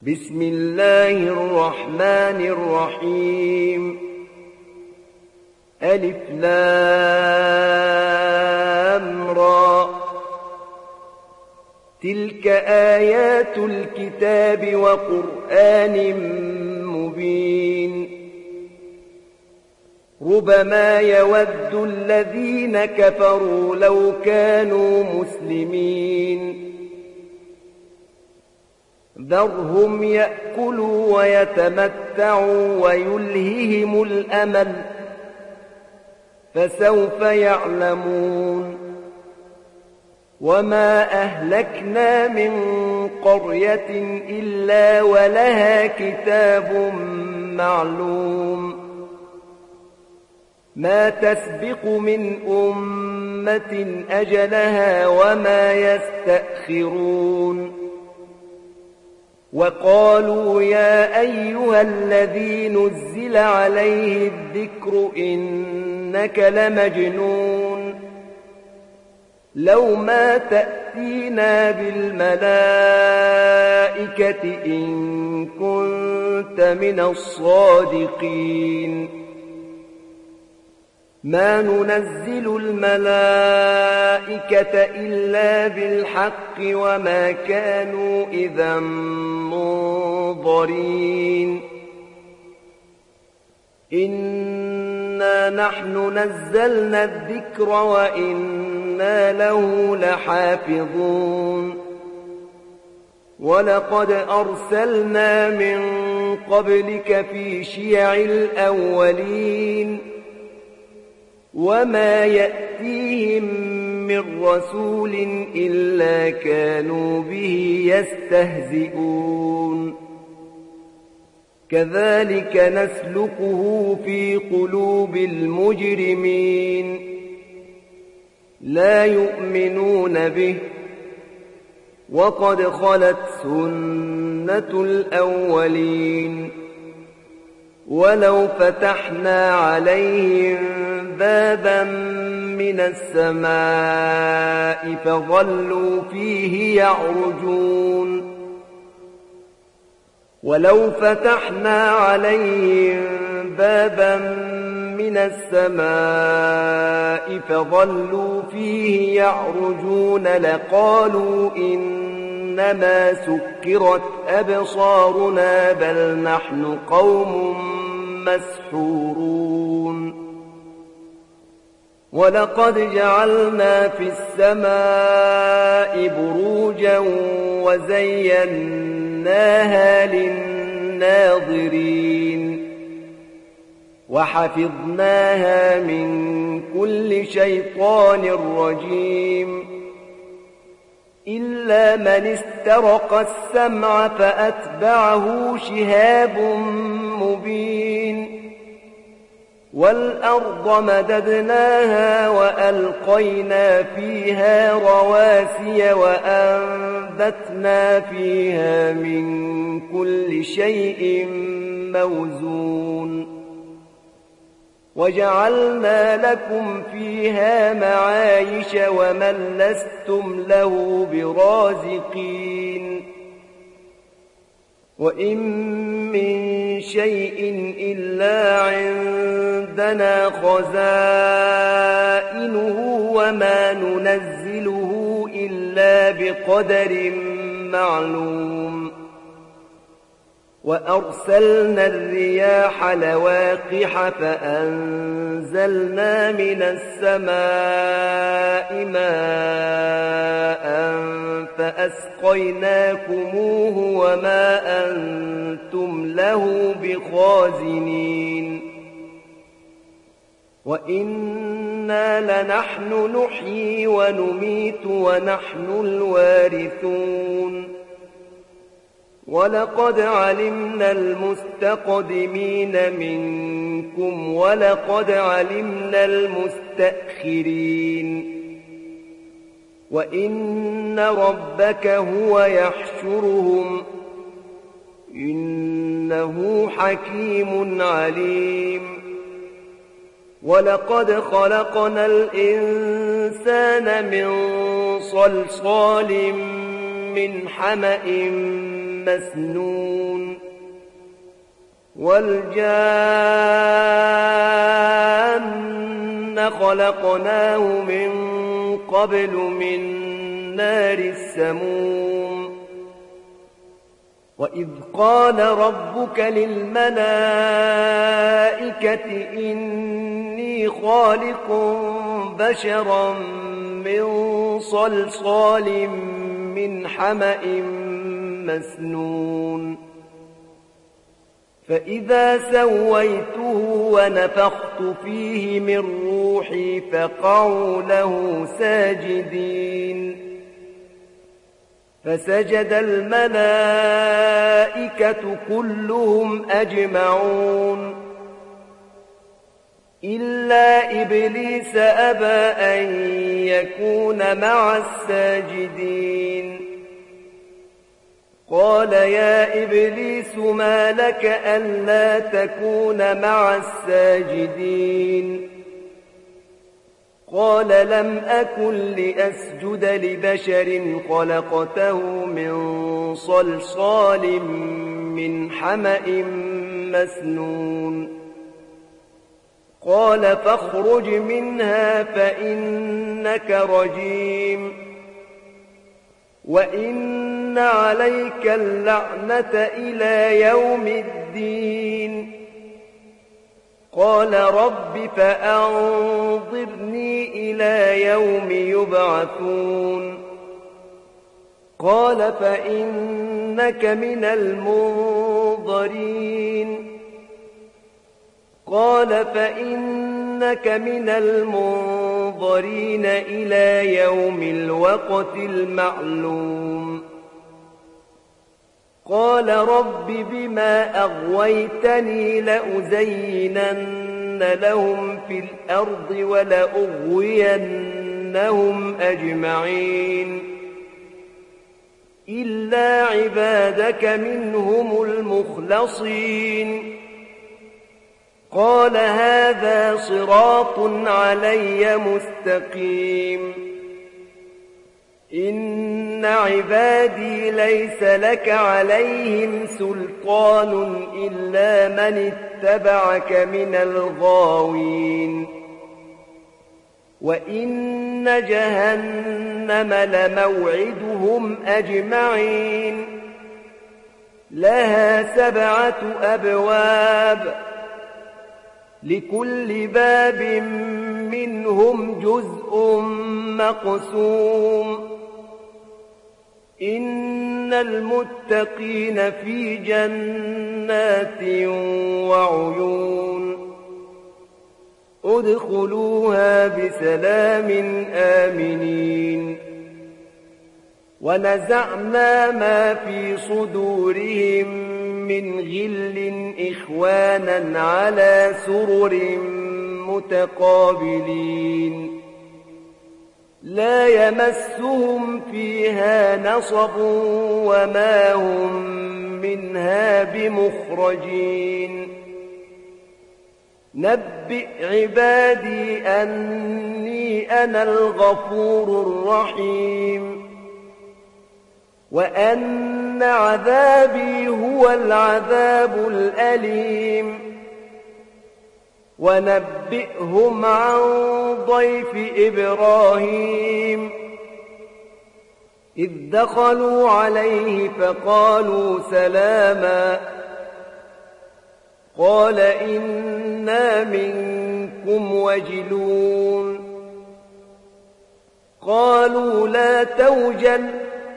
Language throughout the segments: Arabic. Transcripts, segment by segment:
بسم الله الرحمن الرحيم ألف لام را تلك آيات الكتاب وقرآن مبين ربما يود الذين كفروا لو كانوا مسلمين ذرهم يأكلوا ويتمتعوا ويلههم الأمل فسوف يعلمون وما أهلكنا من قرية إلا ولها كتاب معلوم ما تسبق من أمة أجلها وما يستأخرون وقالوا يا أيها الذي نزل عليه الذكر إنك لمجنون لو ما تأتينا بالملائكة إن كنت من الصادقين ما ننزل الملائكة إلا بالحق وما كانوا إذا منظرين إنا نحن نزلنا الذكر وإنا له لحافظون ولقد أرسلنا من قبلك في شيع الأولين وما يأتيهم من رسول إلا كانوا به يستهزئون كذلك نسلكه في قلوب المجرمين لا يؤمنون به وقد خلت سنة الأولين ولو فتحنا عليهم بابا من السماء فظلوا فيه يعرجون ولو فتحنا عليهم بابا من السماء فظلوا فيه يعرجون لقالوا إنما سكرت أبصارنا بل نحن قوم مسحورون ولقد جعلنا في السماء بروجا وزيناها للناظرين وحفظناها من كل شيطان رجيم إلا من استرق السمع فأتبعه شهاب مبين والأرض مددناها وألقينا فيها رواسي وأنبتنا فيها من كل شيء موزون وجعلنا لكم فيها معايش ومن لستم له برازقين وإن من شيء إلا عندنا خزائنه وما ننزله إلا بقدر معلوم وأرسلنا الرياح لواقح فأنزلنا من السماء ماء فأسقيناكموه وما أنتم له بخازنين وإنا لنحن نحيي ونميت ونحن الوارثون ولقد علمنا المستقدمين منكم ولقد علمنا المستأخرين وإن ربك هو يحشرهم إنه حكيم عليم ولقد خلقنا الإنسان من صلصال من حمأ مسنون والجان خلقناه من قبل من نار السموم وإذ قال ربك للملائكة إني خالق بشرا من صلصال من حمأ مسنون فإذا سويته ونفخت فيه من روحي فقعوا له ساجدين فسجد الملائكة كلهم أجمعون إلا إبليس أبى أن يكون مع الساجدين قال يا إبليس ما لك ألا تكون مع الساجدين قال لم أكن لأسجد لبشر خلقته من صلصال من حمأ مسنون قال فاخرج منها فإنك رجيم وإن عليك اللعنة إلى يوم الدين قال رب فأنظرني إلى يوم يبعثون قال فإنك من المنظرين إلى يوم الوقت المعلوم قال رب بما أغويتني لأزينن لهم في الأرض ولأغوينهم أجمعين إلا عبادك منهم المخلصين قال هذا صراط علي مستقيم إن عبادي ليس لك عليهم سلطان إلا من اتبعك من الغاوين وإن جهنم لموعدهم أجمعين لها 7 أبواب لكل باب منهم جزء مقسوم إن المتقين في جنات وعيون ادخلوها بسلام آمنين ونزعنا ما في صدورهم من غل إخوانا على سرر متقابلين لا يمسهم فيها نصب وما هم منها بمخرجين نبئ عبادي أني أنا الغفور الرحيم وأن عذابي هو العذاب الأليم ونبئهم عن ضيف إبراهيم إذ دخلوا عليه فقالوا سلاما قال إنا منكم وجلون قالوا لا توجل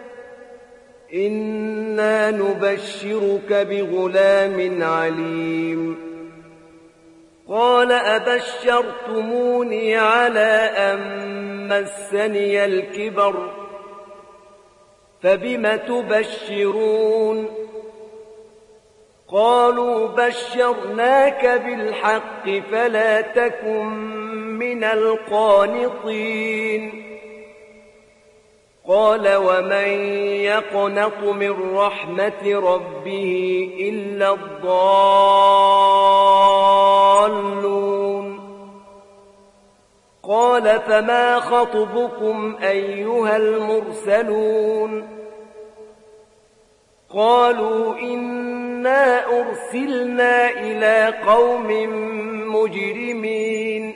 إنا نبشرك بغلام عليم قال أبشرتموني على أن مسني الكبر فبم تبشرون قالوا بشرناك بالحق فلا تكن من القانطين قال ومن يقنط من رحمة ربه إلا الضالون قال فما خطبكم أيها المرسلون قالوا إنا أرسلنا إلى قوم مجرمين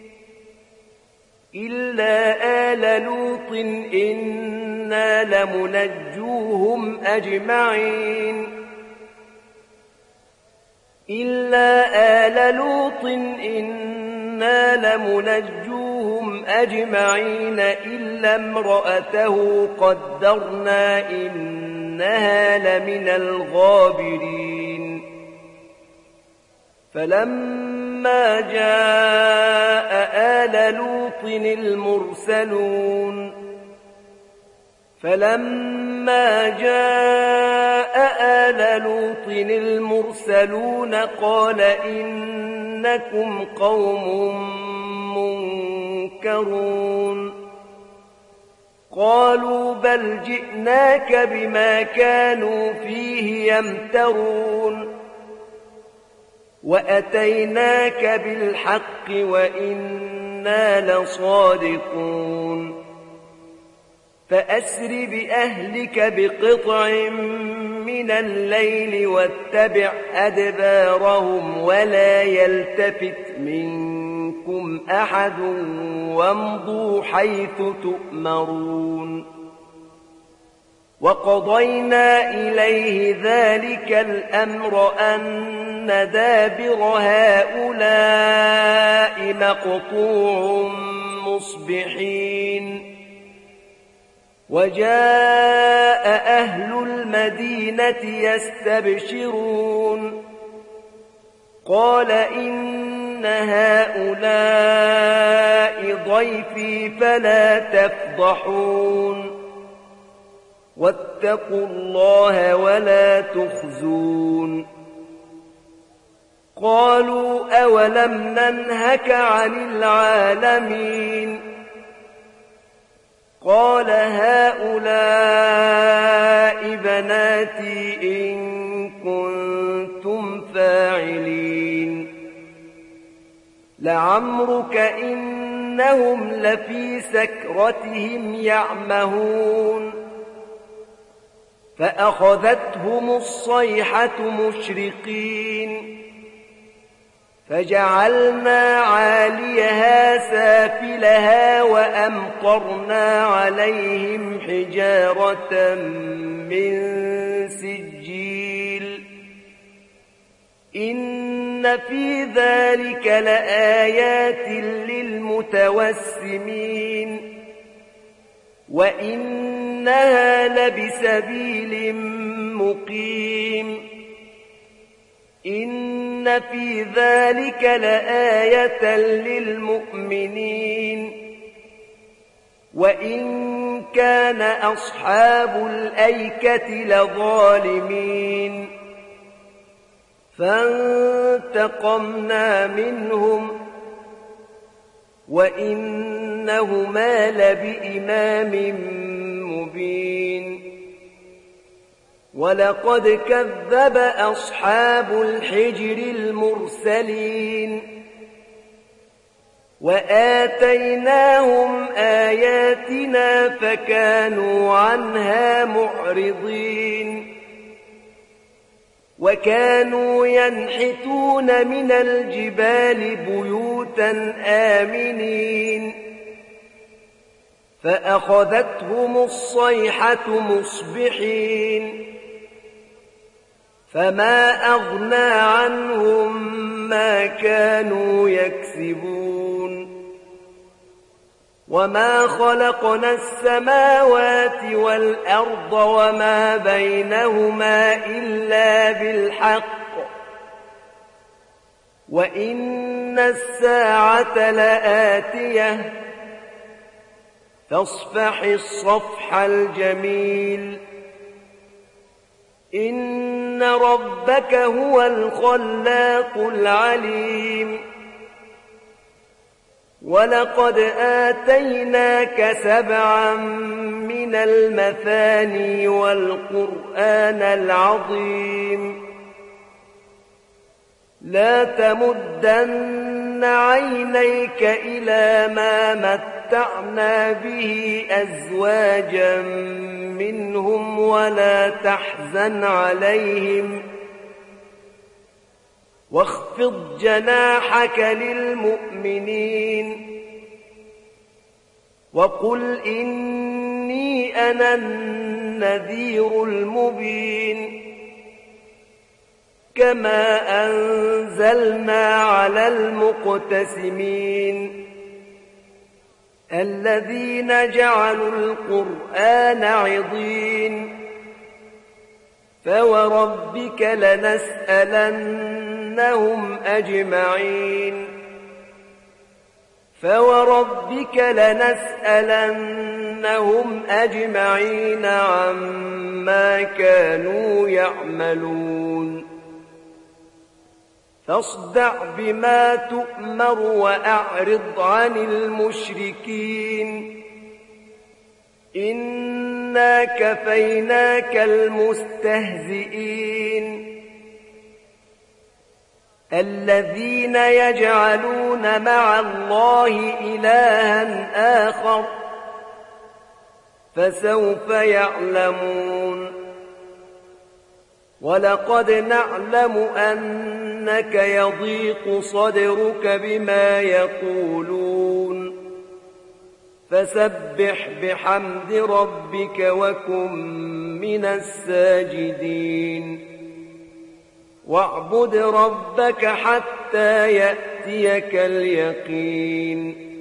إلا آل لوط إنا لمنجوهم أجمعين إلا امرأته قدرنا إنها لمن الغابرين فلما جاء آل لوط المرسلون قال إنكم قوم منكرون قالوا بل جئناك بما كانوا فيه يمترون وأتيناك بالحق وإنا لصادقون فأسر بأهلك بقطع من الليل واتبع أدبارهم ولا يلتفت منكم أحد وامضوا حيث تؤمرون وقضينا إليه ذلك الأمر أن دابر هؤلاء مقطوع مصبحين وجاء أهل المدينة يستبشرون قال إن هؤلاء ضيفي فلا تفضحون واتقوا الله ولا تخزون قالوا أولم ننهك عن العالمين قال هؤلاء بناتي إن كنتم فاعلين لعمرك إنهم لفي سكرتهم يعمهون فأخذتهم الصيحة مشرقين فجعلنا عاليها سافلها وأمطرنا عليهم حجارة من سجيل إن في ذلك لآيات للمتوسمين وإنها لبسبيل مقيم إن في ذلك لآية للمؤمنين وإن كان أصحاب الأيكة لظالمين فانتقمنا منهم وإنهما لبإمام مبين ولقد كذب أصحاب الحجر المرسلين وآتيناهم آياتنا فكانوا عنها معرضين وكانوا ينحتون من الجبال بيوتا آمنين فأخذتهم الصيحة مصبحين فما أغنى عنهم ما كانوا يكسبون وما خلقنا السماوات والأرض وما بينهما إلا بالحق وإن الساعة لآتية فاصفح الصفح الجميل إن ربك هو الخلاق العليم ولقد آتيناك 7 من المثاني والقرآن العظيم لا تمدن عينيك إلى ما متعنا به أزواجا منهم ولا تحزن عليهم واخفض جناحك للمؤمنين وقل إني أنا النذير المبين كما أنزلنا على المقتسمين الذين جعلوا القرآن عضين فوربك لنسألنهم أجمعين عما كانوا يعملون فاصدع بما تؤمر وأعرض عن المشركين إنا كفيناك المستهزئين الذين يجعلون مع الله إلها آخر فسوف يعلمون ولقد نعلم أنك يضيق صدرك بما يقولون فسبح بحمد ربك وكن من الساجدين واعبد ربك حتى يأتيك اليقين